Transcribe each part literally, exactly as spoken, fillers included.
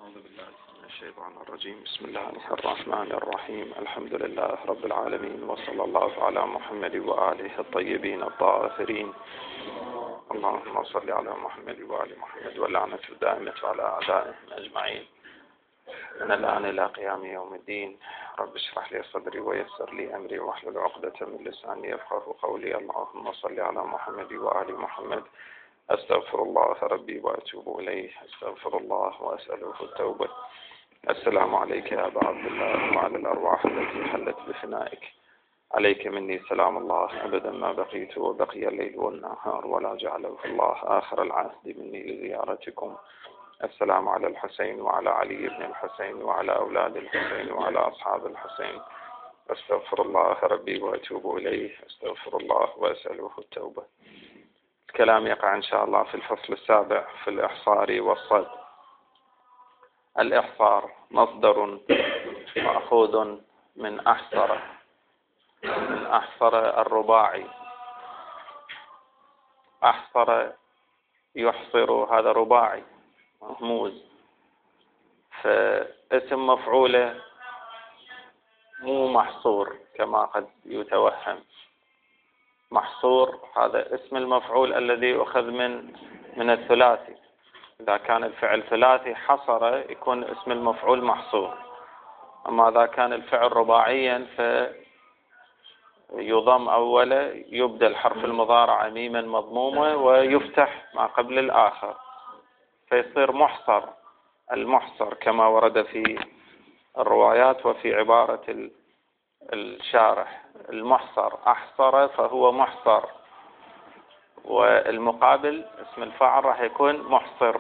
أعوذ بالله من الشيطان الرجيم. بسم الله الرحمن الرحيم. الحمد لله رب العالمين، وصلى الله على محمد وآله الطيبين الطاهرين. اللهم صل على محمد وآل محمد، واللعنة الدائمة على أعدائهم أجمعين من الآن إلى قيام يوم الدين. رب اشرح لي صدري ويسر لي أمري واحلل عقدة من لساني يفقهوا قولي. اللهم صل على محمد وآل محمد. أستغفر الله ربي وأتوب إليه، أستغفر الله وأسأله التوبة. السلام عليك يا أبا عبد الله وعلى الأرواح التي حلت بفنائك. عليك مني سلام الله أبدا ما بقيت وبقي الليل والنهار، ولا جعله الله آخر العهد مني لزيارتكم. السلام على الحسين وعلى علي بن الحسين وعلى أولاد الحسين وعلى أصحاب الحسين. أستغفر الله ربي وأتوب إليه، أستغفر الله وأسأله التوبة. الكلام يقع إن شاء الله في الفصل السابع في الإحصار والصد. الإحصار مصدر مأخوذ من أحصر، من أحصر الرباعي. أحصر يحصر، هذا رباعي مهموز، فاسم مفعوله مو محصور كما قد يتوهم. محصور هذا اسم المفعول الذي أخذ من من الثلاثي. إذا كان الفعل ثلاثي حصر يكون اسم المفعول محصور، أما إذا كان الفعل رباعيا فيضم أوله، يبدأ الحرف المضارع ميما مضمومة ويفتح ما قبل الآخر فيصير محصر. المحصر كما ورد في الروايات وفي عبارة الشارح، المحصر أحصر فهو محصر، والمقابل اسم الفاعل راح يكون محصر.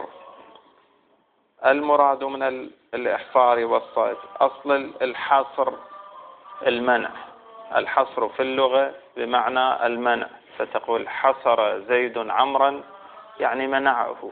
المراد من الإحصار والصيد، أصل الحصر المنع. الحصر في اللغة بمعنى المنع، فتقول حصر زيد عمرا يعني منعه.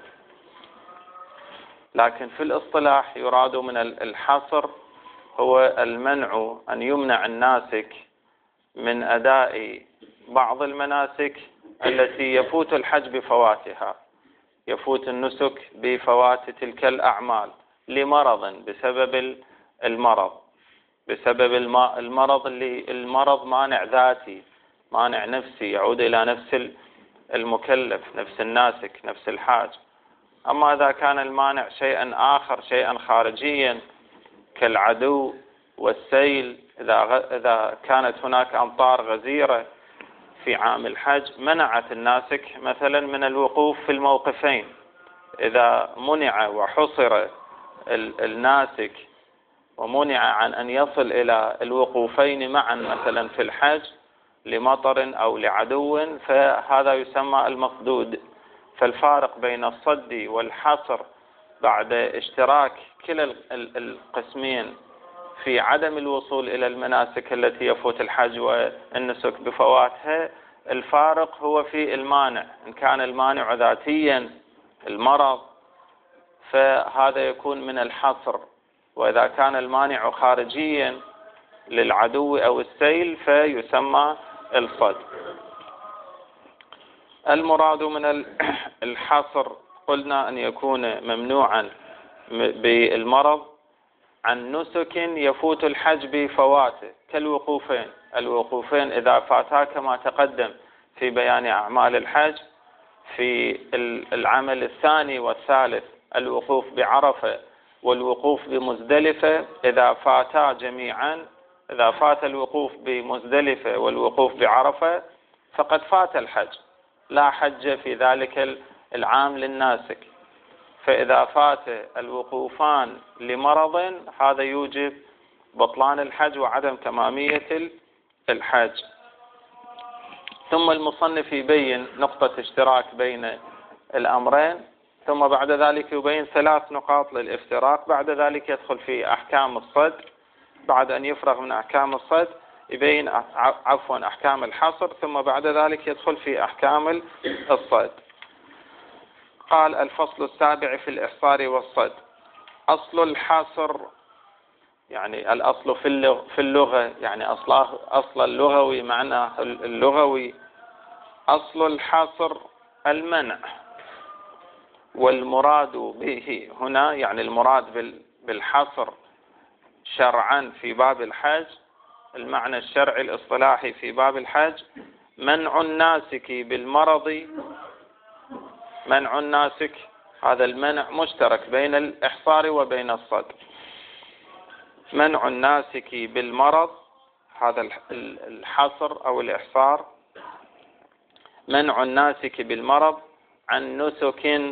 لكن في الاصطلاح يراد من الحصر هو المنع، أن يمنع الناسك من أداء بعض المناسك التي يفوت الحج بفواتها، يفوت النسك بفوات تلك الأعمال لمرض، بسبب المرض، بسبب المرض اللي المرض مانع ذاتي، مانع نفسي، يعود إلى نفس المكلف، نفس الناسك، نفس الحاج. أما إذا كان المانع شيئا آخر، شيئا خارجيا كالعدو والسيل، إذا إذا كانت هناك أمطار غزيرة في عام الحج منعت الناسك مثلا من الوقوف في الموقفين. إذا منع وحصر الناسك ومنع عن أن يصل إلى الوقوفين معا مثلا في الحج لمطر أو لعدو، فهذا يسمى المصدود. فالفارق بين الصد والحصر بعد اشتراك كلا القسمين في عدم الوصول إلى المناسك التي يفوت الحج والنسك بفواتها، الفارق هو في المانع. إن كان المانع ذاتيا المرض فهذا يكون من الحصر، وإذا كان المانع خارجيا للعدو أو السيل فيسمى الصد. المراد من الحصر قلنا أن يكون ممنوعا بالمرض عن نسك يفوت الحج بفواته كالوقوفين. الوقوفين إذا فاتا كما تقدم في بيان أعمال الحج في العمل الثاني والثالث، الوقوف بعرفة والوقوف بمزدلفة، إذا فاتا جميعا، إذا فات الوقوف بمزدلفة والوقوف بعرفة فقد فات الحج، لا حج في ذلك العام للناسك. فإذا فات الوقوفان لمرض هذا يوجب بطلان الحج وعدم تمامية الحج. ثم المصنف يبين نقطة اشتراك بين الأمرين، ثم بعد ذلك يبين ثلاث نقاط للافتراق. بعد ذلك يدخل في أحكام الصد. بعد أن يفرغ من أحكام الصد يبين عفوا أحكام الحصر، ثم بعد ذلك يدخل في أحكام الصد. قال: الفصل السابع في الإحصار والصد. أصل الحصر يعني الأصل في اللغة، يعني أصله أصل اللغوي، معنى اللغوي أصل الحصر المنع، والمراد به هنا يعني المراد بالحصر شرعا في باب الحج، المعنى الشرعي الاصطلاحي في باب الحج منع الناسك بالمرض. منع الناسك هذا المنع مشترك بين الإحصار وبين الصد. منع الناسك بالمرض هذا الحصر أو الإحصار، منع الناسك بالمرض عن نسك،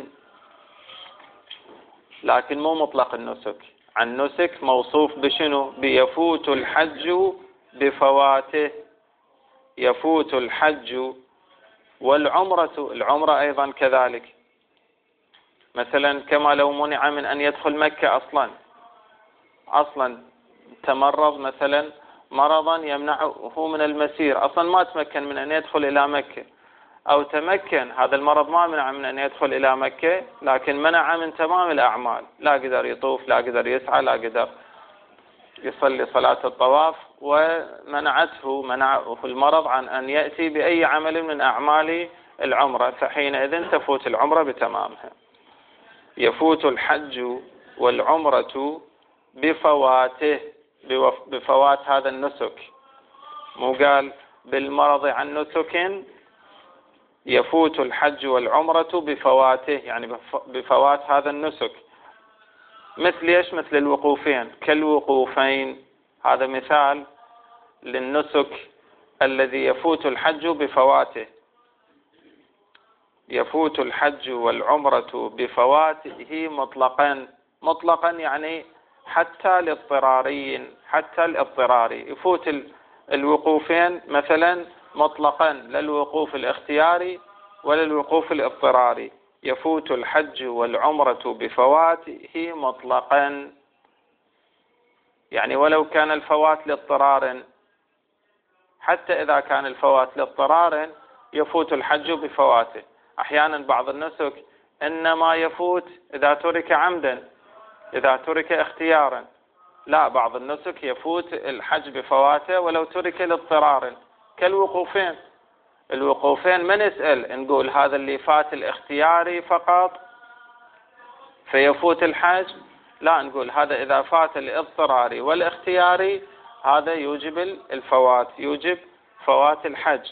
لكن مو مطلق النسك، عن نسك موصوف بشنو؟ بيفوت الحج بفواته. يفوت الحج والعمرة، العمرة أيضا كذلك، مثلا كما لو منع من أن يدخل مكة أصلا، أصلا تمرض مثلا مرضا يمنعه من المسير، أصلا ما تمكن من أن يدخل إلى مكة، أو تمكن هذا المرض ما منع من أن يدخل إلى مكة لكن منع من تمام الأعمال، لا قدر يطوف، لا قدر يسعى، لا قدر يصلي صلاة الطواف، ومنعته منعه المرض عن أن يأتي بأي عمل من أعمال العمرة، فحينئذ تفوت العمرة بتمامها. يفوت الحج والعمرة بفواته، بفوات هذا النسك، مو قال بالمرض عن نسك، يفوت الحج والعمرة بفواته يعني بفوات هذا النسك. مثل ايش؟ مثل الوقوفين، كالوقوفين، هذا مثال للنسك الذي يفوت الحج بفواته. يفوت الحج والعمرة بفواته مطلقا، مطلقا يعني حتى الاضطراريين، حتى الاضطراري يفوت الوقوفين مثلا مطلقا، لا الوقوف الاختياري ولا الوقوف الاضطراري. يفوت الحج والعمرة بفواته مطلقا، يعني ولو كان الفوات لاضطرار، حتى إذا كان الفوات لاضطرار يفوت الحج بفواته. أحيانا بعض النسك إنما يفوت إذا ترك عمدا، إذا ترك اختيارا، لا، بعض النسك يفوت الحج بفواته ولو ترك لاضطرار، كالوقوفين. الوقوفين ما نسأل نقول هذا اللي فات الاختياري فقط فيفوت الحج، لا، نقول هذا إذا فات الاضطراري والاختياري هذا يوجب الفوات، يوجب فوات الحج.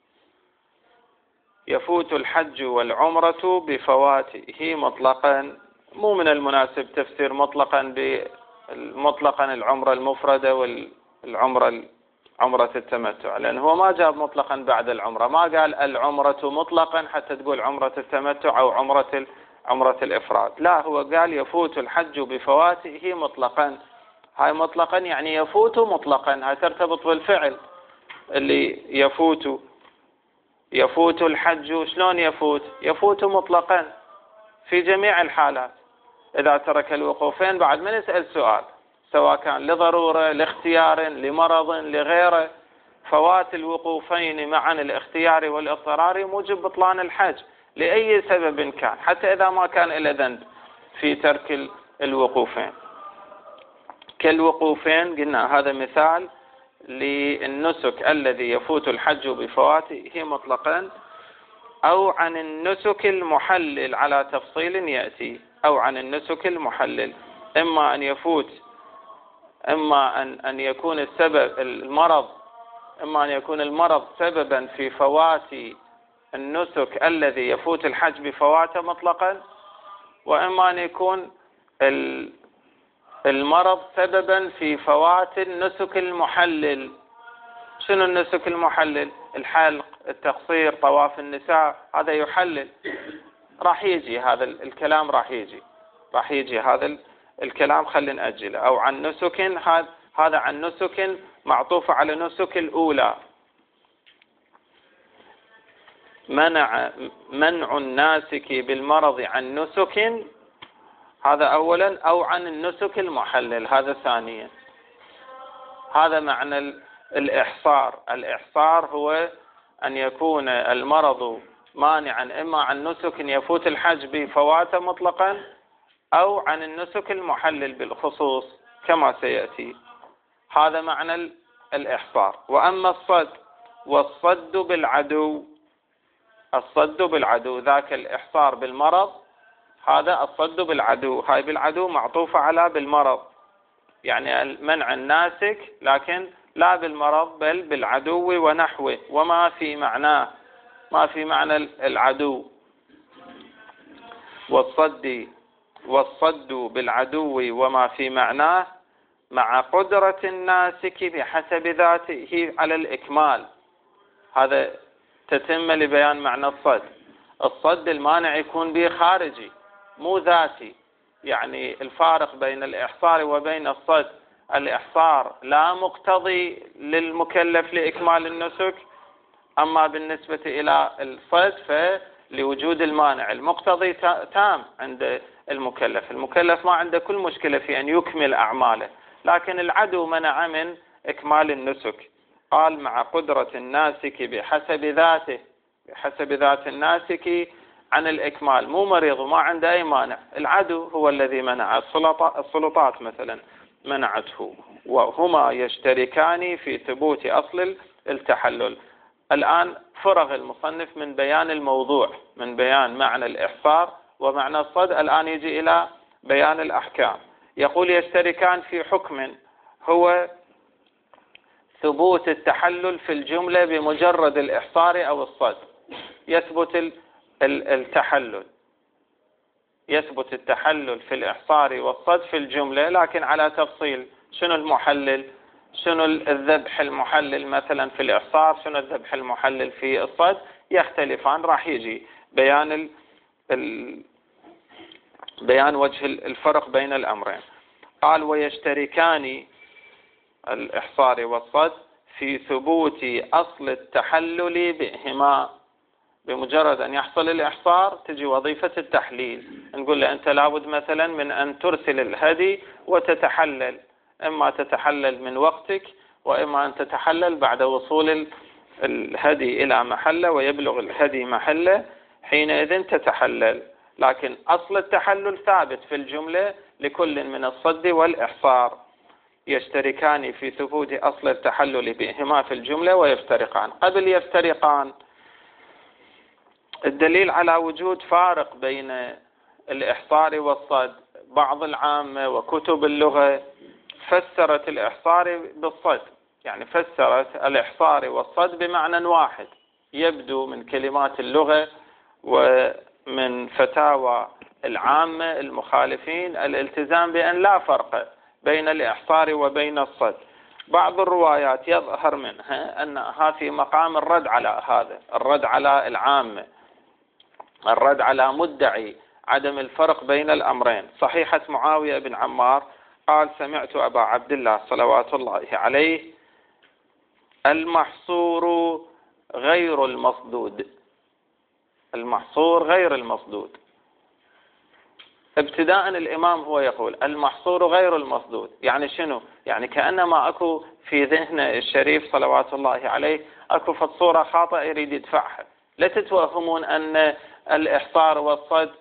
يفوت الحج والعمرة بفواته مطلقا. مو من المناسب تفسير مطلقا بمطلقا العمرة المفردة والعمرة عمرة التمتع، لأن هو ما جاب مطلقا بعد العمرة، ما قال العمرة مطلقا حتى تقول عمرة التمتع أو عمرة عمرة الإفراد، لا، هو قال يفوت الحج بفواته مطلقا. هاي مطلقا يعني يفوت مطلقا، هاي ترتبط بالفعل اللي يفوت. يفوت الحج شلون يفوت؟ يفوت مطلقا في جميع الحالات. إذا ترك الوقوفين بعد ما نسأل سؤال، سواء كان لضرورة، لاختيار، لمرض، لغيره، فوات الوقوفين معا الاختياري والاضطراري موجب بطلان الحج لأي سبب كان، حتى إذا ما كان إلى ذنب في ترك الوقوفين. كالوقوفين قلنا هذا مثال للنسك الذي يفوت الحج بفواته مطلقا، أو عن النسك المحلل على تفصيل يأتي، أو عن النسك المحلل، إما أن يفوت، إما أن أن يكون السبب المرض، إما أن يكون المرض سببا في فوات النسك الذي يفوت الحج بفواته مطلقا، وإما أن يكون المرض سببا في فوات النسك المحلل. شنو النسك المحلل؟ الحلق، التقصير، طواف النساء، هذا يحلل. راح يجي هذا الكلام، راح يجي راح يجي هذا الكلام، خلينا نأجله. أو عن نسك، هذا عن نسك معطوف على نسك الأولى. منع منع الناسك بالمرض عن نسك، هذا أولا، أو عن النسك المحلل، هذا ثانيا. هذا معنى الإحصار. الإحصار هو أن يكون المرض مانعا إما عن نسك يفوت الحج بفواته مطلقا، أو عن النسك المحلل بالخصوص كما سيأتي. هذا معنى الإحصار. وأما الصد، والصد بالعدو، الصد بالعدو ذاك الإحصار بالمرض، هذا الصد بالعدو، هاي بالعدو معطوفة على بالمرض، يعني منع الناسك لكن لا بالمرض بل بالعدو ونحوه وما في معناه، ما في معنى العدو. والصد والصد بالعدو وما في معناه مع قدرة الناسك بحسب ذاته على الإكمال. هذا تتم لبيان معنى الصد. الصد المانع يكون به خارجي مو ذاتي، يعني الفارق بين الإحصار وبين الصد، الإحصار لا مقتضي للمكلف لإكمال النسك، أما بالنسبة إلى الصد فلوجود المانع المقتضي تام عند المكلف. المكلف ما عنده كل مشكلة في أن يكمل أعماله، لكن العدو منع من إكمال النسك. قال مع قدرة الناسك بحسب ذاته، بحسب ذات الناسك عن الإكمال، مو مريض وما عنده أي مانع، العدو هو الذي منع. السلطات مثلا منعته، وهما يشتركان في ثبوت أصل التحلل. الآن فرغ المصنف من بيان الموضوع، من بيان معنى الإحصار ومعنى الصد، الآن يجي إلى بيان الأحكام. يقول يشتركان في حكم هو ثبوت التحلل في الجملة بمجرد الإحصار أو الصد. يثبت التحلل، يثبت التحلل في الإحصار والصد في الجملة، لكن على تفصيل. شنو المحلل؟ شنو الذبح المحلل مثلا في الإحصار؟ شنو الذبح المحلل في الصد؟ يختلفان، راح يجي بيان ال... ال... بيان وجه الفرق بين الأمرين. قال ويشتركان الإحصار والصد في ثبوت أصل التحلل بهما. بمجرد أن يحصل الإحصار تجي وظيفة التحليل، نقول له أنت لابد مثلا من أن ترسل الهدي وتتحلل، إما تتحلل من وقتك وإما أن تتحلل بعد وصول الهدي إلى محله ويبلغ الهدي محله، حينئذ تتحلل. لكن أصل التحلل ثابت في الجملة لكل من الصد والإحصار. يشتركان في ثبوت أصل التحلل بهما في الجملة ويفترقان. قبل يفترقان، الدليل على وجود فارق بين الإحصار والصد، بعض العامة وكتب اللغة فسرت الإحصار بالصد، يعني فسرت الإحصار والصد بمعنى واحد. يبدو من كلمات اللغة ومن فتاوى العامة المخالفين الالتزام بأن لا فرق بين الإحصار وبين الصد. بعض الروايات يظهر منها أنها في مقام الرد على هذا، الرد على العامة، الرد على مدعي عدم الفرق بين الأمرين. صحيحة معاوية بن عمار قال سمعت أبا عبد الله صلوات الله عليه المحصور غير المصدود. المحصور غير المصدود. ابتداء الإمام هو يقول المحصور غير المصدود، يعني شنو؟ يعني كأنما أكو في ذهن الشريف صلوات الله عليه أكو فصورة خاطئة يريد يدفعها. لا تتوهمون أن الإحصار والصد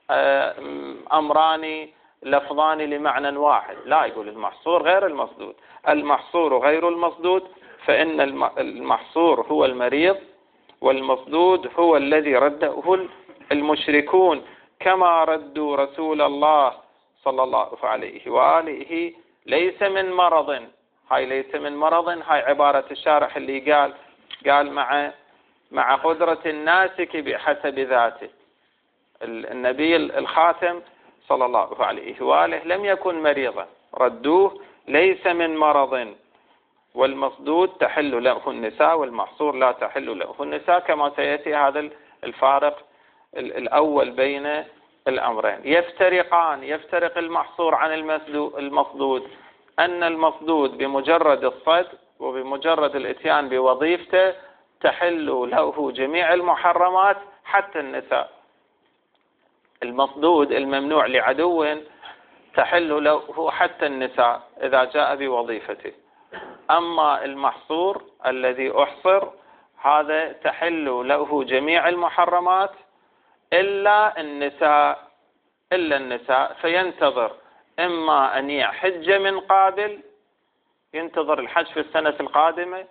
أمران لفظان لمعنى واحد، لا، يقول المحصور غير المصدود. المحصور غير المصدود فإن المحصور هو المريض، والمصدود هو الذي رده المشركون كما ردوا رسول الله صلى الله عليه وآله ليس من مرض. هاي ليس من مرض، هاي عبارة الشارح اللي قال قال مع مع قدرة الناسك بحسب ذاته. النبي الخاتم صلى الله عليه وآله لم يكن مريضا، ردوه ليس من مرض. والمصدود تحل له النساء والمحصور لا تحل له النساء، كما سيأتي هذا الفارق الأول بين الأمرين. يفترقان، يفترق المحصور عن المصدود، أن المصدود بمجرد الصد وبمجرد الاتيان بوظيفته تحل له جميع المحرمات حتى النساء. المصدود الممنوع لعدو تحل له حتى النساء إذا جاء بوظيفته. أما المحصور الذي أحصر هذا تحل له جميع المحرمات إلا النساء، إلا النساء. فينتظر إما أن يحج من قابل، ينتظر الحج في السنة القادمة،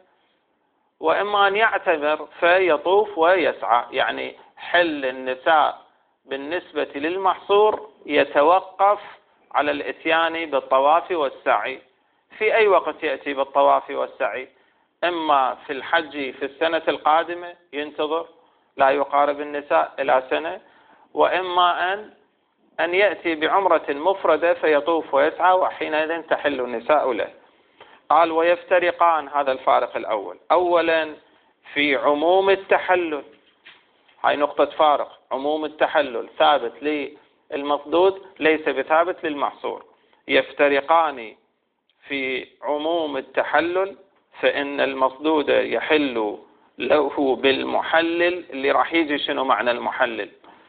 وإما أن يعتمر فيطوف ويسعى. يعني حل النساء بالنسبة للمحصور يتوقف على الإتيان بالطواف والسعي. في أي وقت يأتي بالطواف والسعي؟ إما في الحج في السنة القادمة ينتظر لا يقارب النساء إلى سنة، وإما أن أن يأتي بعمرة مفردة فيطوف ويسعى وحينئذ تحل النساء له. قال ويفترقان، هذا الفارق الأول. أولا في عموم التحلل، هاي نقطة فارق، عموم التحلل ثابت للمصدود ليس بثابت للمحصور. يفترقان في عموم التحلل، فإن المصدود يحل له بالمحلل، اللي راح يجي شنو معنى المحلل؟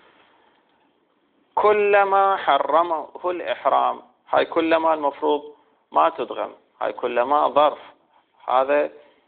كلما حرمه الإحرام، هاي كلما المفروض ما تدغم، هاي كلما ظرف، هذا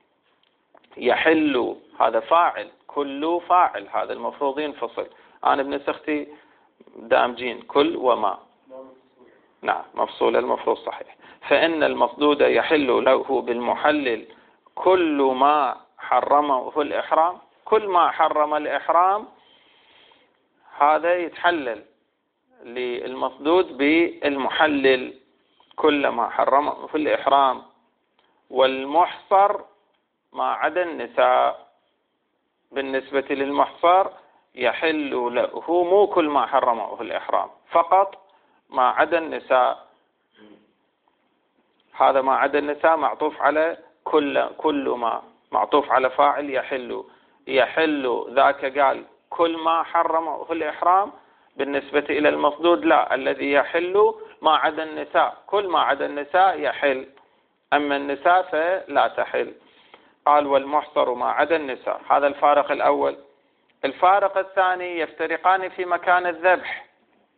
يحل، هذا فاعل، كل فاعل، هذا المفروض ينفصل. أنا بنسختي دامجين كل وما، نعم مفصول المفروض صحيح. فإن المصدود يحل له بالمحلل كل ما حرمه الإحرام، كل ما حرم الإحرام هذا يتحلل للمصدود بالمحلل، كل ما حرمه الإحرام. والمحصر ما عدا النساء، بالنسبة للمحصر يحل له مو كل ما حرمه الإحرام، فقط ما عدا النساء. هذا ما عدا النساء معطوف على كل، كل ما معطوف على فاعل يحل. يحل ذاك قال كل ما حرمه الإحرام، بالنسبة إلى المصدود لا، الذي يحل ما عدا النساء، كل ما عدا النساء يحل، أما النساء فلا تحل. قال والمحصر ما عدا النساء. هذا الفارق الأول. الفارق الثاني يفترقان في مكان الذبح.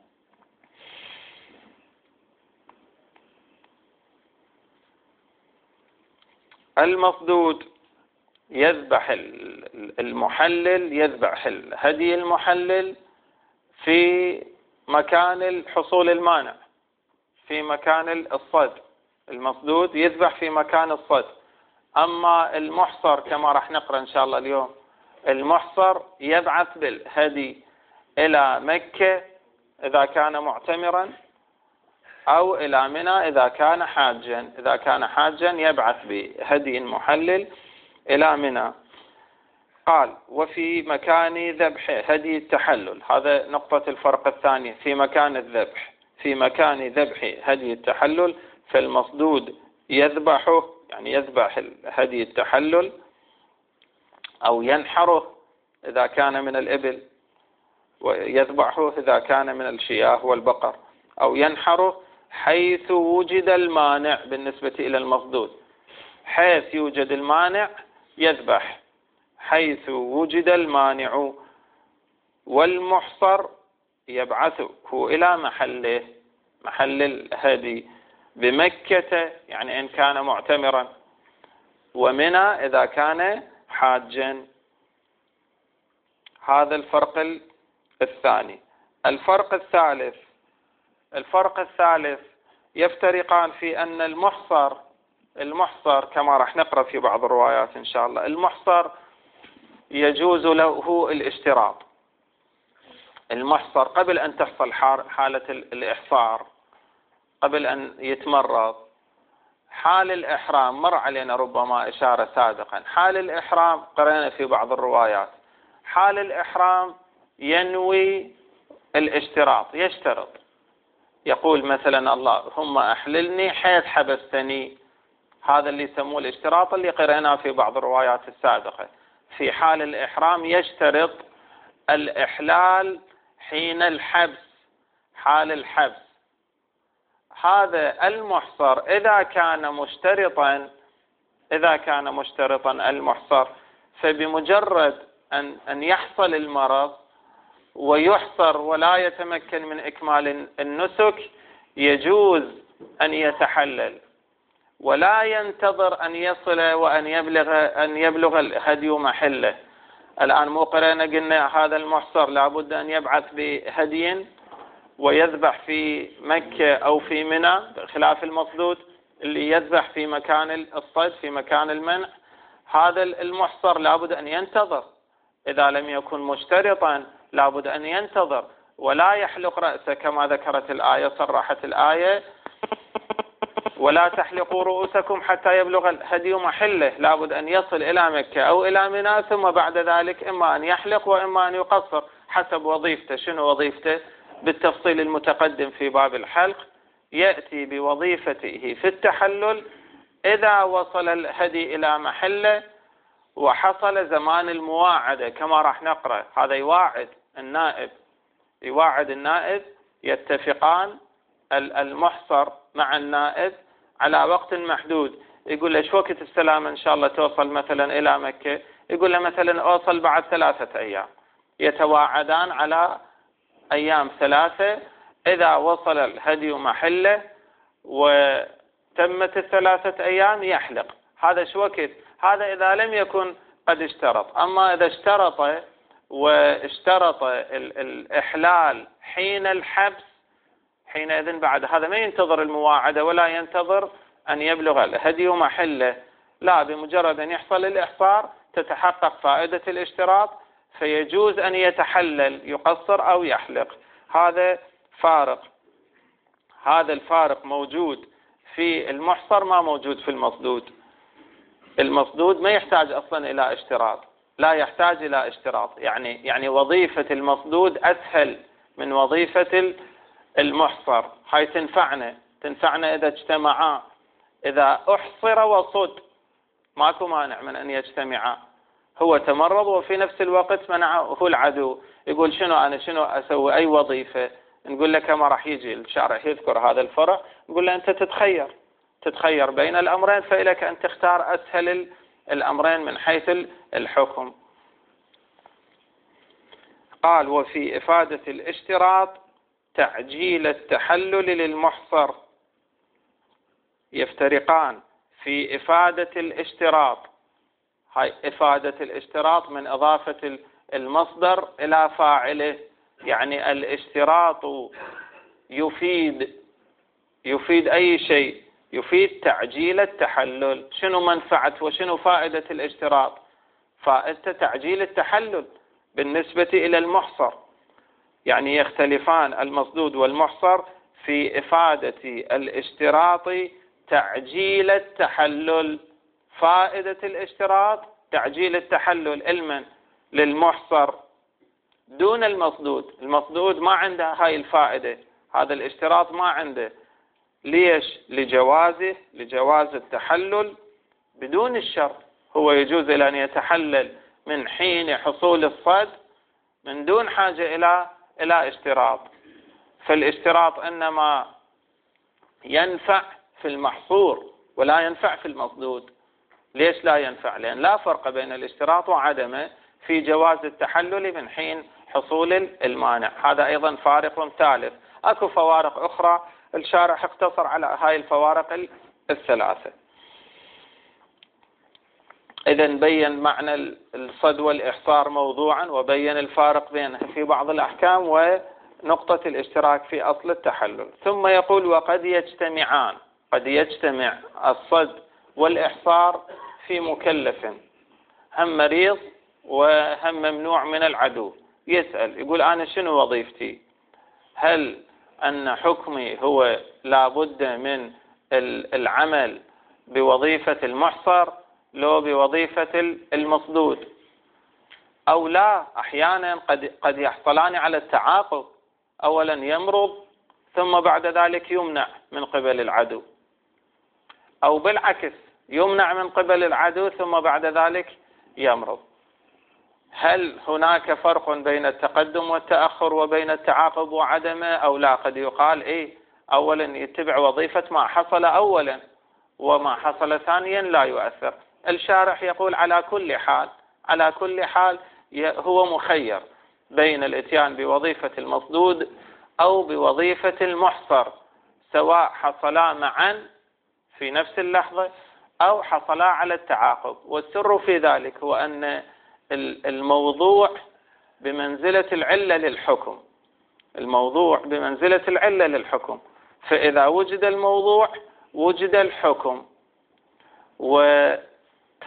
المصدود يذبح المحلل، يذبح الهدي المحلل في مكان حصول المانع، في مكان الصد. المصدود يذبح في مكان الصد. أما المحصر كما راح نقرأ إن شاء الله اليوم، المحصر يبعث بالهدي إلى مكة إذا كان معتمرا، أو إلى منى إذا كان حاجا. إذا كان حاجا يبعث بهدي محلل إلى منى. قال وفي مكان ذبح هدي التحلل، هذا نقطة الفرق الثانية، في مكان الذبح، في مكان ذبح هدي التحلل، فالمصدود يذبحه، يعني يذبح هدي التحلل أو ينحره إذا كان من الإبل، ويذبحه إذا كان من الشياه والبقر، أو ينحره حيث وجد المانع. بالنسبة إلى المصدود حيث يوجد المانع يذبح، حيث وجد المانع. والمحصر يبعثه إلى محله، محل الهدي بمكة يعني إن كان معتمرا، ومنى إذا كان حاجا. هذا الفرق الثاني. الفرق الثالث، الفرق الثالث يفترقان في أن المحصر، المحصر كما راح نقرأ في بعض الروايات إن شاء الله، المحصر يجوز له الاشتراط. المحصر قبل أن تحصل حالة الإحصار، قبل أن يتمرض، حال الإحرام مر علينا ربما إشارة سابقا. حال الإحرام قرأنا في بعض الروايات، حال الإحرام ينوي الاشتراط، يشترط، يقول مثلا اللهم أحللني حيث حبستني، هذا اللي يسموه الاشتراط اللي قرأناه في بعض الروايات السابقة. في حال الإحرام يشترط الإحلال حين الحبس، حال الحبس. هذا المحصر إذا كان مشترطا، إذا كان مشترطا المحصر، فبمجرد أن أن يحصل المرض ويحصر ولا يتمكن من إكمال النسك يجوز أن يتحلل، ولا ينتظر أن يصل وأن يبلغ أن يبلغ الهدي محله. الآن مو قرأنا قلنا هذا المحصر لابد أن يبعث بهدي ويذبح في مكة أو في منى، خلاف المصدود اللي يذبح في مكان الصيد، في مكان المنع. هذا المحصر لابد أن ينتظر، إذا لم يكن مشترطا لابد أن ينتظر ولا يحلق رأسه كما ذكرت الآية، صرحت الآية ولا تحلقوا رؤوسكم حتى يبلغ الهدي محله، لابد أن يصل إلى مكة أو إلى منى، ثم بعد ذلك إما أن يحلق وإما أن يقصر حسب وظيفته. شنو وظيفته؟ بالتفصيل المتقدم في باب الحلق. يأتي بوظيفته في التحلل إذا وصل الهدي إلى محله وحصل زمان المواعدة كما راح نقرأ. هذا يواعد النائب، يواعد النائب، يتفقان المحصر مع النائب على وقت محدود. يقول له شو وقت السلامة إن شاء الله توصل مثلا إلى مكة؟ يقول له مثلا أوصل بعد ثلاثة أيام. يتواعدان على أيام ثلاثة. إذا وصل الهدي محله وتمت الثلاثة أيام يحلق. هذا شو وقت؟ هذا إذا لم يكن قد اشترط. أما إذا اشترط واشترط الإحلال حين الحبس، حينئذ بعد هذا ما ينتظر المواعدة ولا ينتظر أن يبلغ الهدي محله، لا، بمجرد أن يحصل الإحصار تتحقق فائدة الاشتراط فيجوز أن يتحلل، يقصر أو يحلق. هذا فارق، هذا الفارق موجود في المحصر ما موجود في المصدود. المصدود ما يحتاج أصلا إلى اشتراط، لا يحتاج إلى اشتراط. يعني يعني وظيفة المصدود أسهل من وظيفة المحصر. هاي تنفعنا تنفعنا إذا اجتمعا. إذا أحصر وصد ماكو مانع من أن يجتمعا. هو تمرض وفي نفس الوقت منعه العدو. يقول شنو أنا شنو أسوي أي وظيفة؟ نقول له كما راح يجي الشارع يذكر هذا الفرع، نقول له أنت تتخير تتخير بين الأمرين، فإليك أن تختار أسهل الأمرين من حيث الحكم. قال وفي إفادة الاشتراط تعجيل التحلل للمحصر. يفترقان في إفادة الاشتراط. هاي إفادة الاشتراط من إضافة المصدر إلى فاعله، يعني الاشتراط يفيد يفيد أي شيء؟ يفيد تعجيل التحلل. شنو منفعة وشنو فائدة الاشتراط؟ فائدة تعجيل التحلل بالنسبة إلى المحصر. يعني يختلفان المصدود والمحصر في إفادة الاشتراط تعجيل التحلل. فائدة الاشتراط تعجيل التحلل علما للمحصر دون المصدود. المصدود ما عنده هاي الفائدة، هذا الاشتراط ما عنده. ليش؟ لجوازه لجواز التحلل بدون الشرط. هو يجوز إلى أن يتحلل من حين حصول الصد من دون حاجة إلى إلى اشتراط. فالاشتراط إنما ينفع في المحصور ولا ينفع في المصدود. ليش لا ينفع؟ لأن لا فرق بين الاشتراط وعدمه في جواز التحلل من حين حصول المانع. هذا أيضا فارق ثالث. أكو فوارق أخرى الشارح اقتصر على هاي الفوارق الثلاثة. إذن بين معنى الصد والإحصار موضوعا، وبين الفارق بينها في بعض الأحكام، ونقطة الاشتراك في أصل التحلل. ثم يقول وقد يجتمعان. قد يجتمع الصد والإحصار في مكلف، هم مريض وهم ممنوع من العدو. يسأل يقول أنا شنو وظيفتي؟ هل أن حكمي هو لابد من العمل بوظيفة المحصر لو بوظيفة المصدود، أو لا؟ أحيانا قد قد يحصلان على التعاقب. أولا يمرض ثم بعد ذلك يمنع من قبل العدو، أو بالعكس يمنع من قبل العدو ثم بعد ذلك يمرض. هل هناك فرق بين التقدم والتأخر وبين التعاقب وعدمه أو لا؟ قد يقال إيه أولا يتبع وظيفة ما حصل أولا، وما حصل ثانيا لا يؤثر. الشارح يقول على كل حال على كل حال هو مخير بين الاتيان بوظيفة المصدود أو بوظيفة المحصر، سواء حصلا معا في نفس اللحظة أو حصلا على التعاقب. والسر في ذلك هو أن الموضوع بمنزلة العلة للحكم. الموضوع بمنزلة العلة للحكم، فإذا وجد الموضوع وجد الحكم،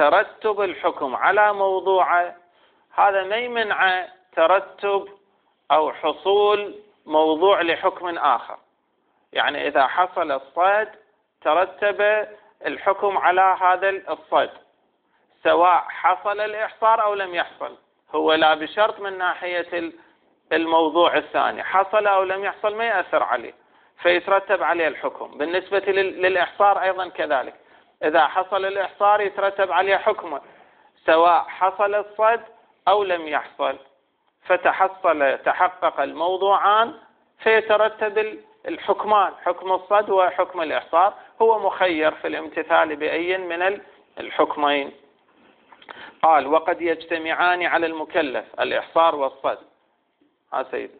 وترتب الحكم على موضوعه هذا ما يمنع ترتب أو حصول موضوع لحكم آخر. يعني إذا حصل الصيد ترتب الحكم على هذا الصيد، سواء حصل الإحصار أو لم يحصل، هو لا بشرط من ناحية الموضوع الثاني، حصل أو لم يحصل ما يأثر عليه فيترتب عليه الحكم. بالنسبة للإحصار أيضا كذلك، إذا حصل الإحصار يترتب عليه حكمه سواء حصل الصيد أو لم يحصل، فتحصل تحقق الموضوعان فيترتب الحكمان، حكم الصيد وحكم الإحصار، هو مخير في الامتثال بأي من الحكمين. قال وقد يجتمعان على المكلف الإحصار والصيد. ها سيد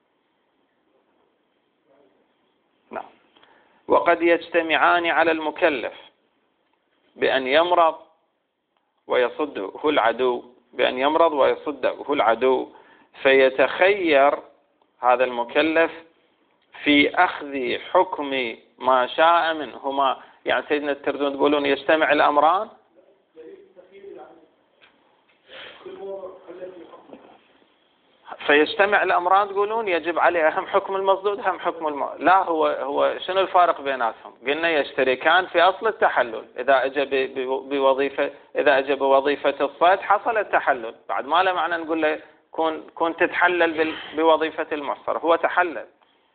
نعم. وقد يجتمعان على المكلف بأن يمرض ويصده العدو، بأن يمرض ويصده العدو، فيتخير هذا المكلف في أخذ حكم ما شاء منهما. يعني سيدنا الترزون تقولون يجتمع الأمران، فيجتمع الأمران تقولون يجب عليه هم حكم المصدود هم حكم الم... لا هو هو شنو الفارق بيناتهم؟ قلنا يشتركان في أصل التحلل. إذا أجى بوظيفة إذا أجى بوظيفة الصيد حصل التحلل، بعد ما له معنى نقول له كون كون تتحلل بوظيفة المحصر، هو تحلل.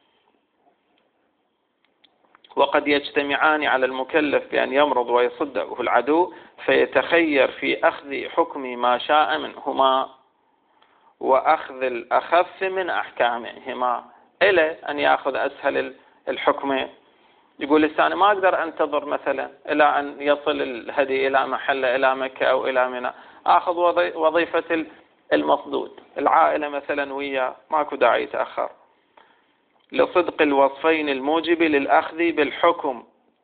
وقد يجتمعان على المكلف بأن يمرض ويصده العدو فيتخير في أخذ حكم ما شاء منهما وأخذ الأخف من أحكامهما، إلى أن يأخذ أسهل الحكمين. يقول الثاني ما أقدر أنتظر مثلا إلى أن يصل الهدي إلى محله إلى مكة أو إلى منى، أخذ وظيفة المصدود، العائلة مثلا وياه، ماكو داعي يتأخر، لصدق الوصفين الموجب للأخذ بالحكم.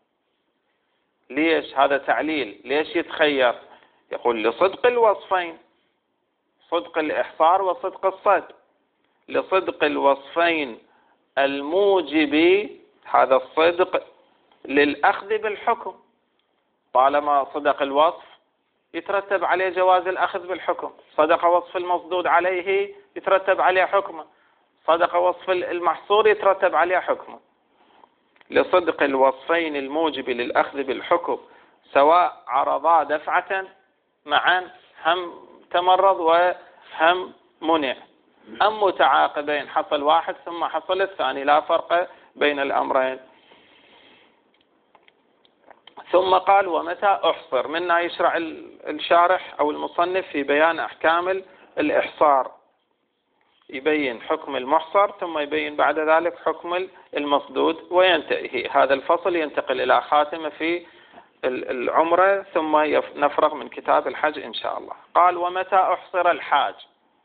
ليش هذا تعليل؟ ليش يتخير؟ يقول لصدق الوصفين، صدق الإحصار وصدق الصيد، لصدق الوصفين الموجب هذا الصدق للأخذ بالحكم. طالما صدق الوصف يترتب عليه جواز الأخذ بالحكم، صدق وصف المصدود عليه يترتب عليه حكمه، صدق وصف المحصور يترتب عليه حكمه. لصدق الوصفين الموجب للأخذ بالحكم سواء عرضا دفعة معا، هم تمرض وهم منع، أم متعاقبين حصل واحد ثم حصل الثاني، لا فرق بين الأمرين. ثم قال ومتى أحصر، منا يشرع الشارح أو المصنف في بيان أحكام الإحصار، يبين حكم المحصر ثم يبين بعد ذلك حكم المصدود، وينتهي هذا الفصل ينتقل إلى خاتمة في العمرة، ثم نفرغ من كتاب الحج إن شاء الله. قال ومتى أحصر الحاج،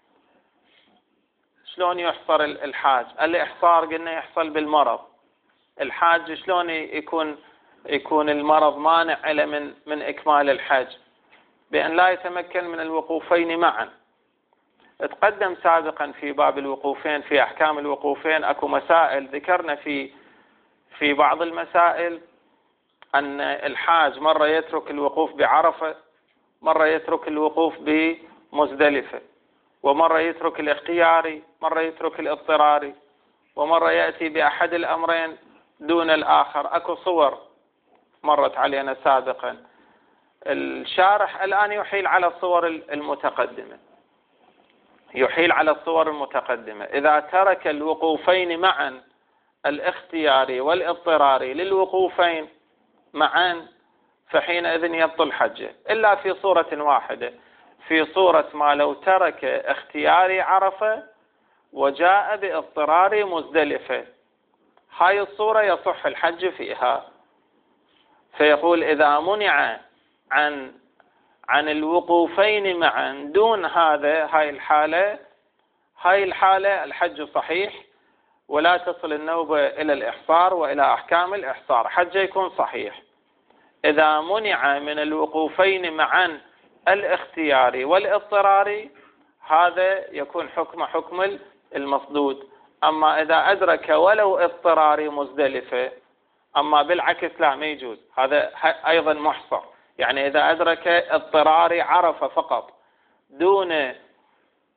شلون يحصر الحاج؟ الإحصار قلنا يحصل بالمرض، الحاج شلون يكون يكون المرض مانع له من من إكمال الحج؟ بأن لا يتمكن من الوقوفين معا. تقدم سابقا في باب الوقوفين في أحكام الوقوفين أكو مسائل ذكرنا في في بعض المسائل أن الحاج مرة يترك الوقوف بعرفة، مرة يترك الوقوف بمزدلفة، ومرة يترك الاختياري، مرة يترك الاضطراري، ومرة يأتي بأحد الأمرين دون الآخر. أكو صور مرت علينا سابقا. الشارح الآن يحيل على الصور المتقدمة، يحيل على الصور المتقدمة. إذا ترك الوقوفين معا الاختياري والاضطراري للوقوفين معا فحينئذ يبطل حجه، إلا في صورة واحدة، في صورة ما لو ترك اختياري عرفة وجاء باضطراري مزدلفة، هاي الصورة يصح الحج فيها. فيقول إذا منع عن عن الوقوفين معا دون هذا، هاي الحالة هاي الحالة الحج صحيح، ولا تصل النوبة إلى الإحصار وإلى أحكام الإحصار، حج يكون صحيح. إذا منع من الوقوفين معا الاختياري والاضطراري هذا يكون حكم حكم المصدود. أما إذا أدرك ولو اضطراري مزدلفة، أما بالعكس لا ما يجوز، هذا أيضا محصر. يعني إذا أدرك اضطراري عرفة فقط دون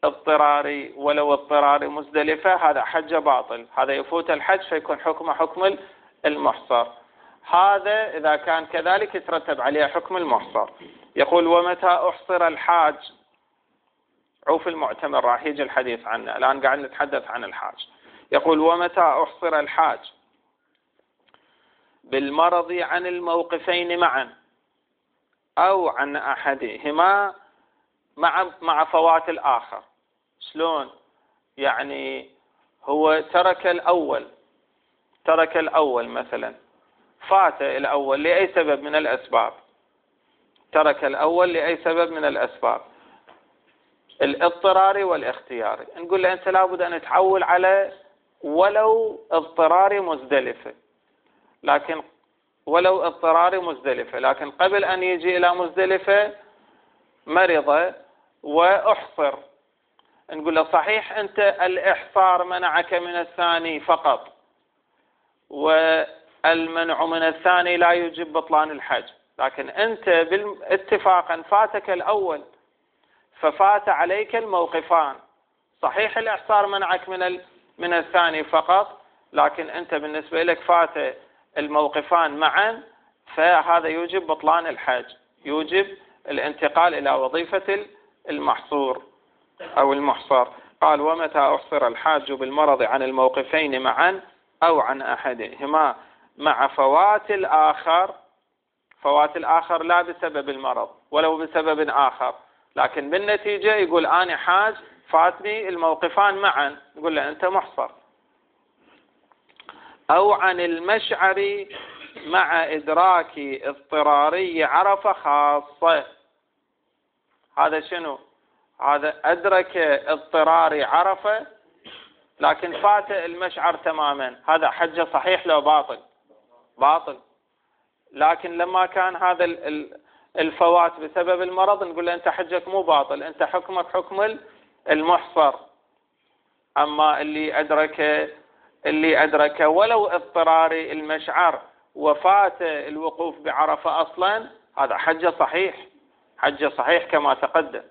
اضطراري ولو اضطراري مزدلفة، هذا حج باطل، هذا يفوت الحج فيكون حكمه حكم المحصر. هذا إذا كان كذلك يترتب عليه حكم المحصر. يقول ومتى أحصر الحاج، عوف المعتمر راح يجي الحديث عنه، الآن قاعد نتحدث عن الحاج. يقول ومتى أحصر الحاج بالمرض عن الموقفين معا أو عن أحدهما مع مع فوات الآخر. شلون؟ يعني هو ترك الأول ترك الأول مثلا، فات الأول لأي سبب من الأسباب، ترك الأول لأي سبب من الأسباب الاضطراري والاختياري، نقول له أنت لابد أن تحول على ولو اضطراري مزدلفة، لكن ولو اضطراري مزدلفة لكن قبل أن يجي إلى مزدلفة مرض وأحصر، نقول له صحيح أنت الإحصار منعك من الثاني فقط، والمنع من الثاني لا يوجب بطلان الحج، لكن أنت اتفاقا فاتك الأول ففات عليك الموقفان. صحيح الإحصار منعك من من الثاني فقط، لكن أنت بالنسبة لك فات الموقفان معا، فهذا يوجب بطلان الحج، يوجب الانتقال إلى وظيفة المحصور أو المحصر. قال ومتى أحصر الحاج بالمرض عن الموقفين معا أو عن أحدهما مع فوات الآخر، فوات الآخر لا بسبب المرض ولو بسبب آخر، لكن بالنتيجة يقول أنا حاج فاتني الموقفان معا، نقول له أنت محصر. أو عن المشعر مع إدراك اضطراري عرفة خاصة. هذا شنو؟ هذا أدرك اضطراري عرفة لكن فات المشعر تماما، هذا حجه صحيح لو باطل؟ باطل. لكن لما كان هذا الفوات بسبب المرض نقول له أنت حجك مو باطل، أنت حكمك حكم المحصر. أما اللي أدرك اللي أدرك ولو اضطراري المشعر وفات الوقوف بعرفة أصلا، هذا حجه صحيح، حجه صحيح كما تقدم.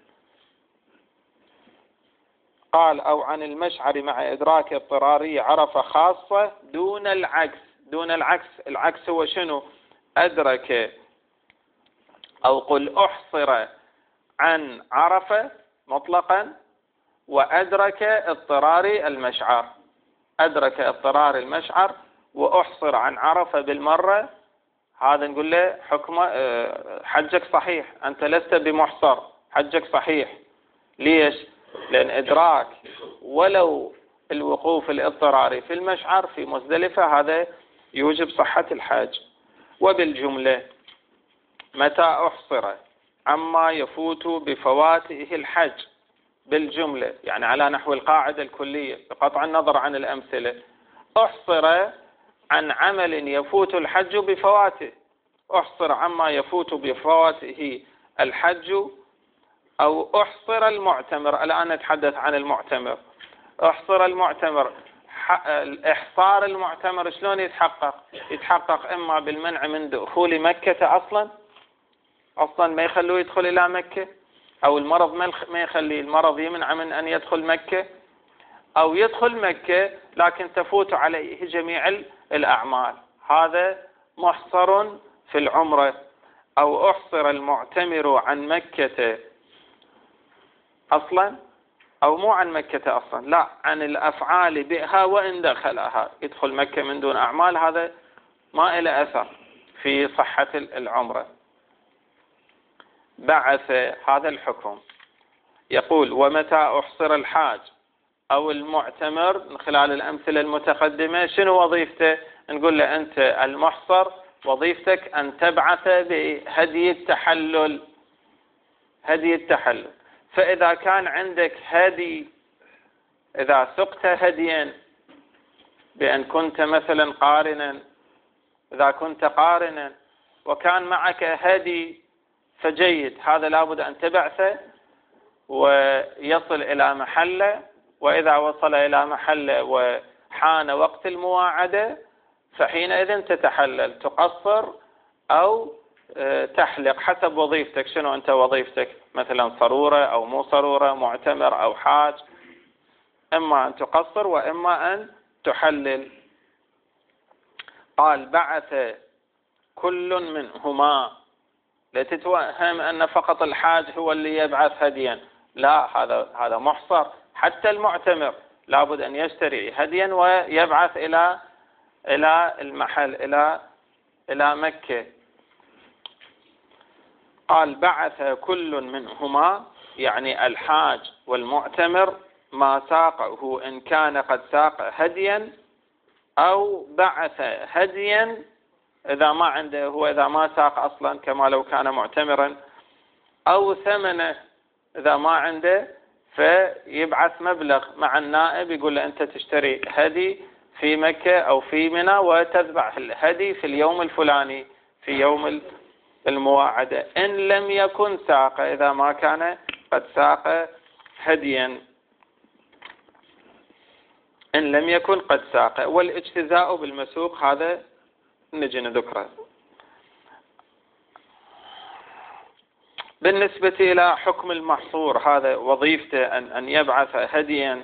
قال أو عن المشعر مع إدراك اضطراري عرفة خاصة دون العكس. دون العكس، العكس هو شنو؟ أدرك أو قل أحصر عن عرفة مطلقا وأدرك اضطراري المشعر، أدرك اضطرار المشعر وأحصر عن عرفة بالمرة، هذا نقول له حكمه حجك صحيح، أنت لست بمحصر، حجك صحيح. ليش؟ لأن إدراك ولو الوقوف الاضطراري في المشعر في مزدلفة هذا يوجب صحة الحج. وبالجملة متى أحصر عما يفوت بفواته الحج بالجملة، يعني على نحو القاعدة الكلية بقطع النظر عن الأمثلة، أحصر عن عمل يفوت الحج بفواته، أحصر عما يفوت بفواته الحج، أو أحصر المعتمر. الآن نتحدث عن المعتمر. أحصر المعتمر، الإحصار المعتمر شلون يتحقق؟ يتحقق إما بالمنع من دخول مكة أصلا، أصلا ما يخلوه يدخل إلى مكة، أو المرض ما يخلي المرض يمنع من أن يدخل مكة، أو يدخل مكة لكن تفوت عليه جميع الأعمال، هذا محصر في العمرة. أو أحصر المعتمر عن مكة أصلا، أو مو عن مكة أصلا، لا عن الأفعال بها وإن دخلها، يدخل مكة من دون أعمال، هذا ما إلى أثر في صحة العمرة. بعث هذا الحكم. يقول ومتى أحصر الحاج أو المعتمر من خلال الأمثلة المتقدمة شنو وظيفته؟ نقول له أنت المحصر وظيفتك أن تبعث بهدي التحلل، هدي التحلل. فإذا كان عندك هدي، إذا سقت هديا بأن كنت مثلا قارنا، إذا كنت قارنا وكان معك هدي فجيد، هذا لابد أن تبعثه ويصل إلى محله، وإذا وصل إلى محله وحان وقت المواعدة فحينئذ تتحلل، تقصر أو تحلق حسب وظيفتك. شنو أنت وظيفتك؟ مثلا صرورة أو مو صرورة، معتمر أو حاج، إما أن تقصر وإما أن تحلل. قال بعث كل منهما، لا تتوهم أن فقط الحاج هو اللي يبعث هديا، لا، هذا هذا محصر. حتى المعتمر لابد أن يشتري هديا ويبعث إلى إلى المحل، إلى إلى مكة. قال بعث كل منهما، يعني الحاج والمعتمر، ما ساقه إن كان قد ساق هديا، أو بعث هديا إذا ما عنده، هو إذا ما ساق أصلا كما لو كان معتمرا، أو ثمنه إذا ما عنده، فيبعث مبلغ مع النائب يقول له أنت تشتري هدي في مكة أو في منى وتذبح الهدي في اليوم الفلاني، في يوم المواعدة، إن لم يكن ساق، إذا ما كان قد ساق هديا، إن لم يكن قد ساق. والاجتزاء بالمسوق هذا نجي نذكره. بالنسبة إلى حكم المحصور، هذا وظيفته أن أن يبعث هديا.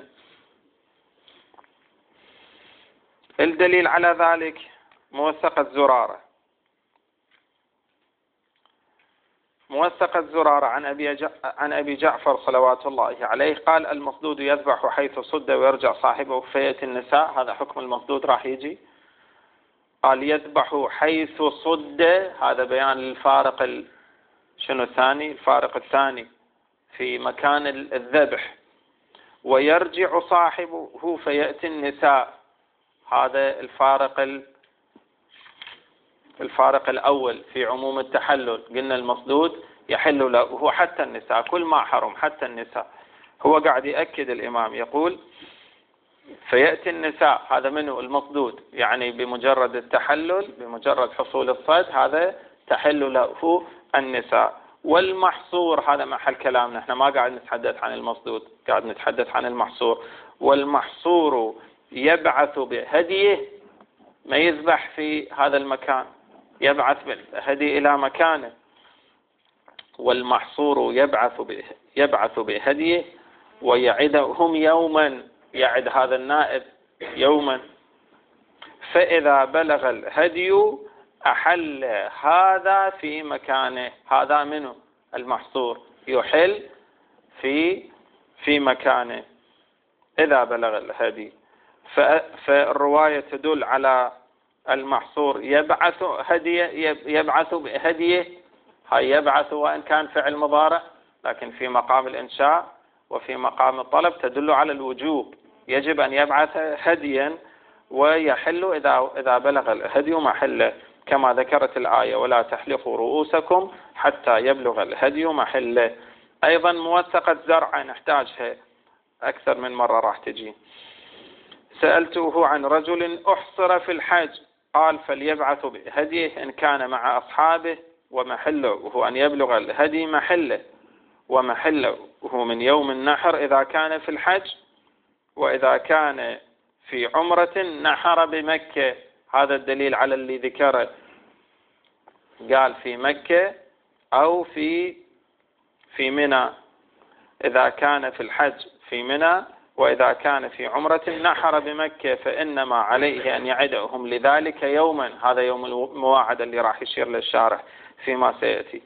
الدليل على ذلك موثقة زرارة. موثقة زرارة عن أبي عن أبي جعفر صلوات الله عليه قال المصدود يذبح حيث صد ويرجع صاحبه فيأتي النساء. هذا حكم المصدود راح يجي. قال يذبح حيث صد، هذا بيان الفارق ال... شنو الثاني؟ الفارق الثاني في مكان الذبح. ويرجع صاحبه فيأتي النساء، هذا الفارق ال... الفارق الأول في عموم التحلل. قلنا المصدود يحل له حتى النساء، كل ما حرم حتى النساء. هو قاعد يأكد الإمام يقول فيأتي النساء، هذا منه المصدود، يعني بمجرد التحلل، بمجرد حصول الصيد، هذا تحل له النساء. والمحصور هذا محل كلامنا، احنا ما قاعد نتحدث عن المصدود، قاعد نتحدث عن المحصور. والمحصور يبعث بهديه، ما يذبح في هذا المكان، يبعث بالهدي إلى مكانه. والمحصور يبعث به يبعث بهديه ويعدهم يوما، يعد هذا النائب يوما، فإذا بلغ الهدي أحل هذا في مكانه. هذا منه المحصور، يحل في في مكانه إذا بلغ الهدي. فالرواية تدل على المحصور يبعث هديه، يبعث بهديه، هاي يبعث وإن كان فعل مضارع، لكن في مقام الإنشاء وفي مقام الطلب تدل على الوجوب، يجب أن يبعث هديا ويحل إذا إذا بلغ الهدي محله، كما ذكرت الآية ولا تحلقوا رؤوسكم حتى يبلغ الهدي محله. أيضا موثقة زرع نحتاجها أكثر من مرة راح تجي. سألته عن رجل أحصر في الحج قال فليبعث بهديه إن كان مع أصحابه، ومحله وهو أن يبلغ الهدي محله، ومحله وهو من يوم النحر إذا كان في الحج، وإذا كان في عمرة نحر بمكة. هذا الدليل على اللي ذكره، قال في مكة أو في في منى. إذا كان في الحج في منى، وإذا كان في عمرة نحر بمكة، فإنما عليه أن يعدهم لذلك يوما. هذا يوم المواعدة اللي راح يشير للشارح فيما سيأتي.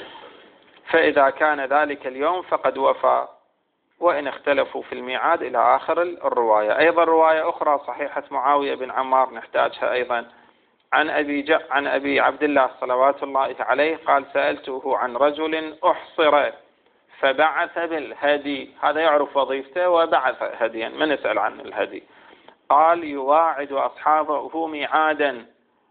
فإذا كان ذلك اليوم فقد وفى، وإن اختلفوا في الميعاد إلى آخر الرواية. أيضا رواية أخرى صحيحة معاوية بن عمار نحتاجها أيضا عن أبي ج... عن أبي عبد الله صلوات الله عليه قال سألته عن رجل أحصر فبعث بالهدي. هذا يعرف وظيفته وبعث هديا، من نسأل عن الهدي. قال يواعد أصحابه ميعادا،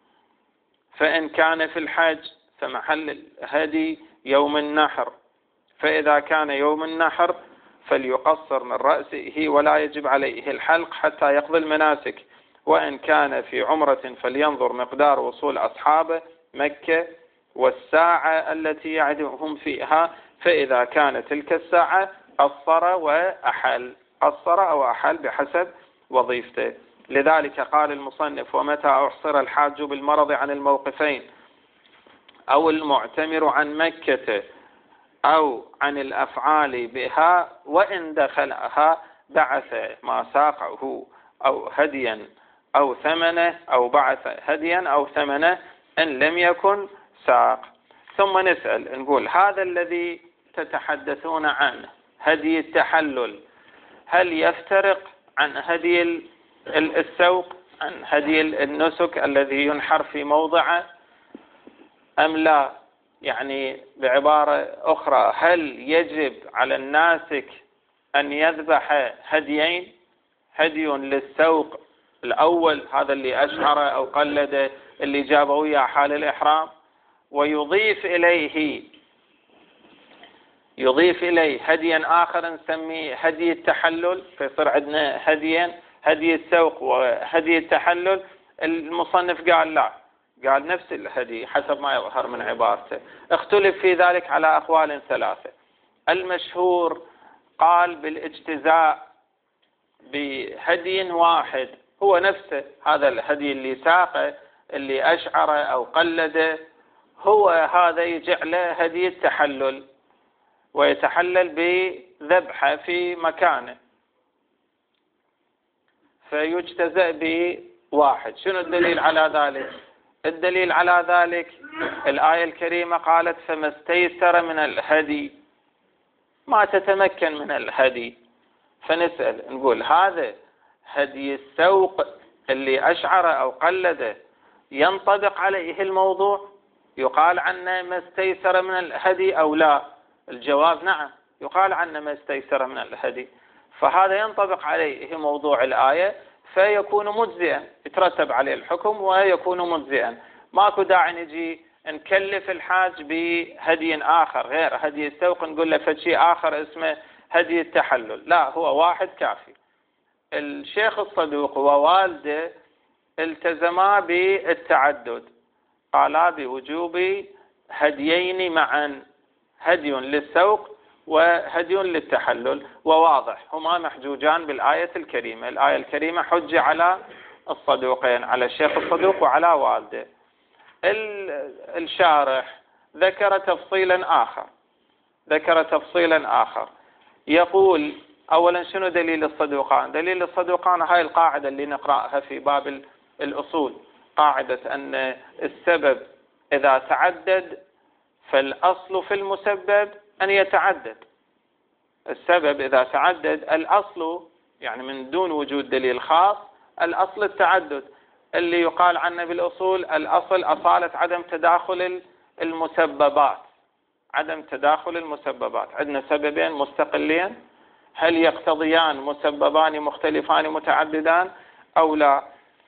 فإن كان في الحج فمحل الهدي يوم النحر، فإذا كان يوم النحر فليقصر من رأسه ولا يجب عليه الحلق حتى يقضي المناسك، وإن كان في عمرة فلينظر مقدار وصول أصحابه مكة والساعة التي يعدهم فيها، فإذا كانت تلك الساعة قصر وأحل، قصر أو أحل بحسب وظيفته. لذلك قال المصنف ومتى أحصر الحاج بالمرض عن الموقفين أو المعتمر عن مكة أو عن الأفعال بها، وإن دخلها بعث ما ساقه أو هديا أو ثمنه، أو بعث هديا أو ثمنه إن لم يكن ساق. ثم نسأل نقول هذا الذي تتحدثون عنه هدي التحلل، هل يفترق عن هدي السوق، عن هدي النسك الذي ينحر في موضعه أم لا؟ يعني بعبارة أخرى، هل يجب على الناسك أن يذبح هديين، هدي للسوق الأول هذا اللي أشعر أو قلد اللي جابه وياه حال الإحرام، ويضيف إليه يضيف إليه هديا آخر نسميه هدي التحلل، فيصير عندنا هديين، هدي السوق وهدي التحلل؟ المصنف قال لا، قال نفس الهدي حسب ما يظهر من عبارته. اختلف في ذلك على أقوال ثلاثة. المشهور قال بالاجتزاء بهدي واحد هو نفسه، هذا الهدي اللي ساقه اللي أشعر أو قلده هو هذا يجعله هدي التحلل، ويتحلل بذبحه في مكانه فيجتزأ بواحد. شنو الدليل على ذلك؟ الدليل على ذلك الآية الكريمة قالت فما استيسر من الهدي، ما تتمكن من الهدي. فنسأل نقول هذا هدي السوق اللي أشعر أو قلده ينطبق عليه الموضوع، يقال عنه ما استيسر من الهدي أو لا؟ الجواب نعم، يقال عنه ما استيسر من الهدي، فهذا ينطبق عليه موضوع الآية فيكون مجزئا، يترتب عليه الحكم ويكون مجزئا. ماكو داعي نجي نكلف الحاج بهدي آخر غير هدي السوق نقول له فشي آخر اسمه هدي التحلل، لا، هو واحد كافي. الشيخ الصدوق ووالده التزما بالتعدد، قالا بوجوب هديين معا، هدي للسوق وهدي للتحلل، وواضح هما محجوجان بالآية الكريمة. الآية الكريمة حجة على الصدوقين، على الشيخ الصدوق وعلى والده. الشارح ذكر تفصيلا آخر ذكر تفصيلا آخر يقول أولا شنو دليل الصدوقان؟ دليل الصدوقان هاي القاعدة اللي نقرأها في باب الأصول، قاعدة أن السبب إذا تعدد فالأصل في المسبب أن يتعدد. السبب إذا تعدد الأصل يعني من دون وجود دليل خاص الأصل التعدد، اللي يقال عنه بالأصول الأصل أصالة عدم تداخل المسببات، عدم تداخل المسببات. عندنا سببين مستقلين، هل يقتضيان مسببان مختلفان متعددان أو لا؟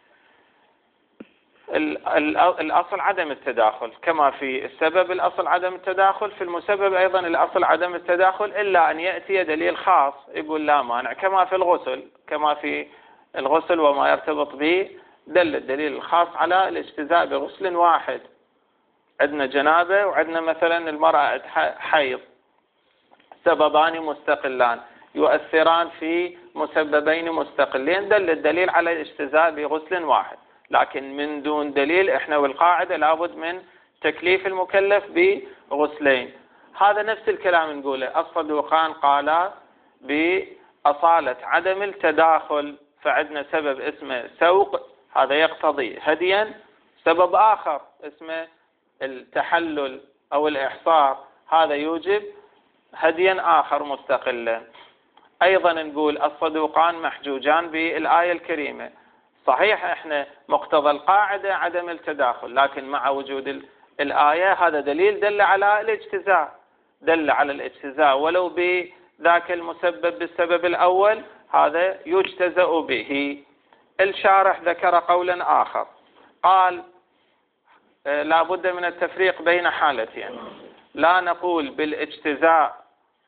الأصل عدم التداخل، كما في السبب الأصل عدم التداخل، في المسبب أيضا الأصل عدم التداخل، إلا أن يأتي دليل خاص يقول لا مانع، كما في الغسل كما في الغسل وما يرتبط به دل الدليل الخاص على الاجتزاء بغسل واحد. عندنا جنابة وعندنا مثلا المرأة حيض، سببان مستقلان يؤثران في مسببين مستقلين، دل الدليل على الاجتزاء بغسل واحد. لكن من دون دليل احنا والقاعدة لابد من تكليف المكلف بغسلين. هذا نفس الكلام نقوله الصدوقان قالا بأصالة عدم التداخل، فعندنا سبب اسمه سوق هذا يقتضي هديا، سبب آخر اسمه التحلل أو الإحصار هذا يوجب هديا آخر مستقلا. أيضا نقول الصدوقان محجوجان بالآية الكريمة. صحيح احنا مقتضى القاعدة عدم التداخل، لكن مع وجود الآية هذا دليل دل على الاجتزاء، دل على الاجتزاء ولو بذاك المسبب بالسبب الأول هذا يجتزأ به. الشارح ذكر قولا آخر، قال لا بد من التفريق بين حالتين، لا نقول بالاجتزاء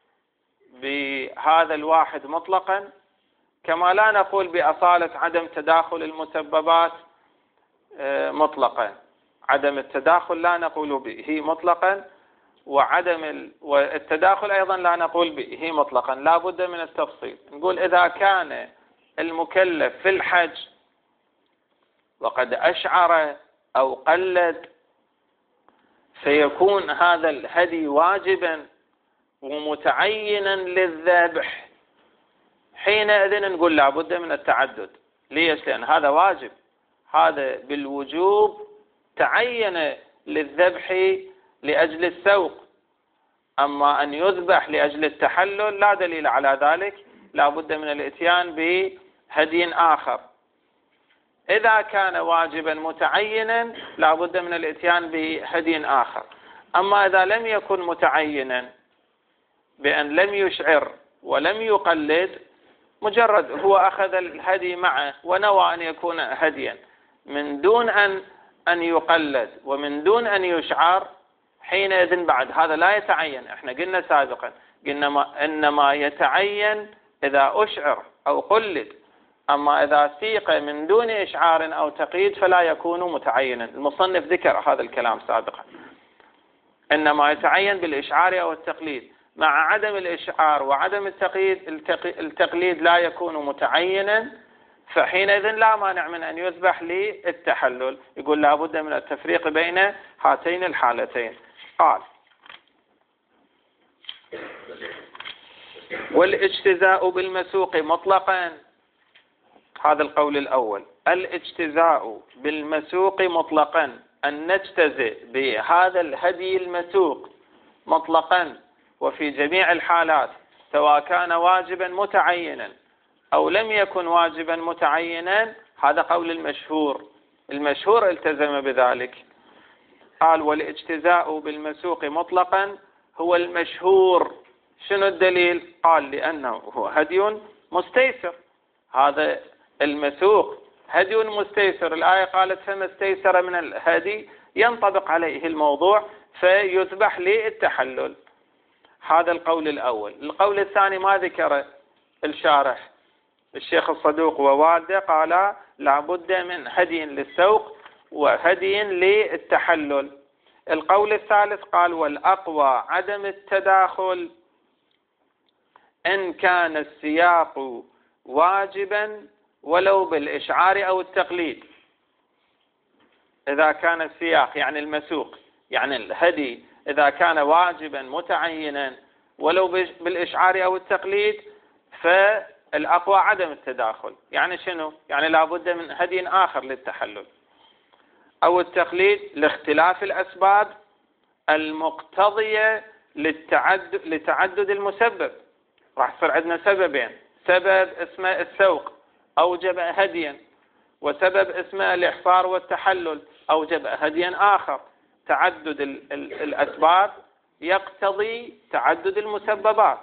بهذا الواحد مطلقا، كما لا نقول بأصالة عدم تداخل المسببات مطلقا. عدم التداخل لا نقول به مطلقا، وعدم التداخل أيضا لا نقول به مطلقا، لا بد من التفصيل. نقول إذا كان المكلف في الحج وقد أشعر أو قلد فيكون هذا الهدي واجبا ومتعينا للذبح، حينئذ نقول لابد من التعدد. ليش؟ لأن هذا واجب، هذا بالوجوب تعين للذبح لأجل السوق. أما أن يذبح لأجل التحلل لا دليل على ذلك، لابد من الاتيان بهدي آخر. إذا كان واجبا متعينا لابد من الاتيان بهدي آخر. أما إذا لم يكن متعينا بأن لم يشعر ولم يقلد، مجرد هو أخذ الهدي معه ونوى أن يكون هديا من دون أن أن يقلد ومن دون أن يشعر، حينئذ بعد هذا لا يتعين. احنا قلنا سابقا قلنا ما إنما يتعين إذا أشعر أو قلد، أما إذا سيق من دون إشعار أو تقييد فلا يكون متعينا. المصنف ذكر هذا الكلام سابقا، إنما يتعين بالإشعار أو التقليد. مع عدم الإشعار وعدم التقييد التقليد لا يكون متعينا، فحينئذ لا مانع من أن يذبح للتحلل. يقول لا بد من التفريق بين هاتين الحالتين. قال: والاجتزاء بالمسوق مطلقا. هذا القول الأول، الاجتزاء بالمسوق مطلقا، أن نجتزئ بهذا الهدي المسوق مطلقا وفي جميع الحالات، سواء كان واجبا متعينا أو لم يكن واجبا متعينا. هذا قول المشهور، المشهور التزم بذلك. قال: والاجتزاء بالمسوق مطلقا هو المشهور. شنو الدليل؟ قال: لأنه هو هدي مستيسر. هذا المسوق هدي مستيسر، الآية قالت: فما استيسر من الهدي ينطبق عليه الموضوع فيذبح للتحلل. هذا القول الأول. القول الثاني ما ذكر الشارح الشيخ الصدوق ووالده، قال لا بد من هدي للسوق وهدي للتحلل. القول الثالث قال: والأقوى عدم التداخل إن كان السياق واجبا ولو بالإشعار أو التقليد. إذا كان السياق يعني المسوق يعني الهدي إذا كان واجبا متعينا ولو بالإشعار أو التقليد، فالأقوى عدم التداخل. يعني شنو؟ يعني لابد من هدي آخر للتحلل أو التقليد لاختلاف الأسباب المقتضية للتعدد لتعدد المسبب. راح يصير عندنا سببين: سبب اسمه السوق أوجب هديا، وسبب اسمه الإحصار والتحلل أوجب هديا آخر. تعدد ال ال الأسباب يقتضي تعدد المسببات.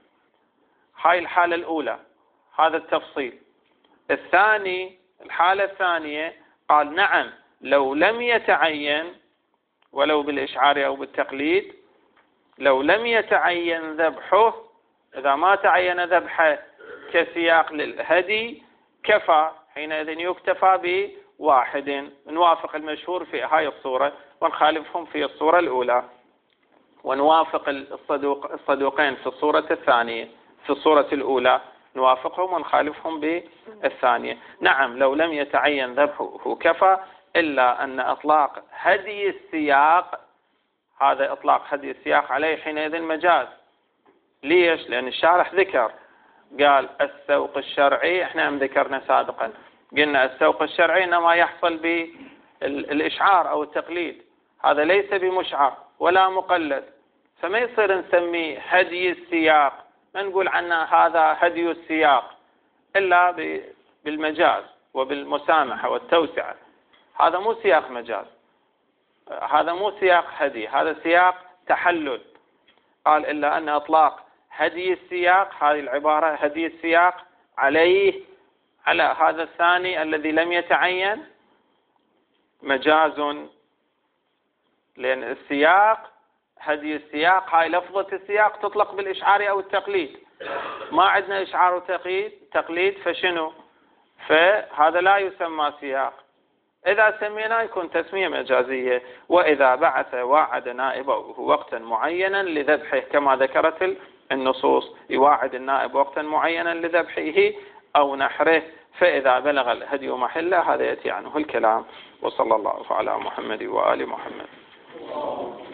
هاي الحالة الأولى، هذا التفصيل. الثاني، الحالة الثانية قال: نعم لو لم يتعين ولو بالإشعار أو بالتقليد، لو لم يتعين ذبحه، إذا ما تعين ذبحه كسياق للهدي كفى، حينئذ يكتفى بواحد. نوافق المشهور في هاي الصورة ونخالفهم في الصورة الأولى، ونوافق الصدوق الصدوقين في الصورة الثانية. في الصورة الأولى نوافقهم ونخالفهم بالثانية. نعم لو لم يتعين ذبحه كفى، إلا أن إطلاق هدي السياق، هذا إطلاق هدي السياق عليه حينئذ مجاز. ليش؟ لأن الشارح ذكر قال السوق الشرعي، احنا هم ذكرنا سابقا قلنا السوق الشرعي انما يحصل بالإشعار أو التقليد، هذا ليس بمشعر ولا مقلد، فما يصير نسميه هدي السياق، ما نقول عنه هذا هدي السياق إلا بالمجاز وبالمسامحة والتوسعة. هذا مو سياق مجاز، هذا مو سياق هدي، هذا سياق تحلل. قال إلا أن إطلاق هدي السياق، هذه العبارة هدي السياق عليه على هذا الثاني الذي لم يتعين مجاز، لأن السياق هدي السياق هاي لفظة السياق تطلق بالإشعار أو التقليد، ما عندنا إشعار وتقليد تقليد فشنو؟ فهذا لا يسمى سياق. إذا سميناه يكون تسمية مجازية. وإذا بعث واعد نائبه وقتا معينا لذبحه، كما ذكرت النصوص، يواعد النائب وقتا معينا لذبحه أو نحره، فإذا بلغ الهدي محله هذا يأتي عنه الكلام. وصلى الله على محمد وآل محمد.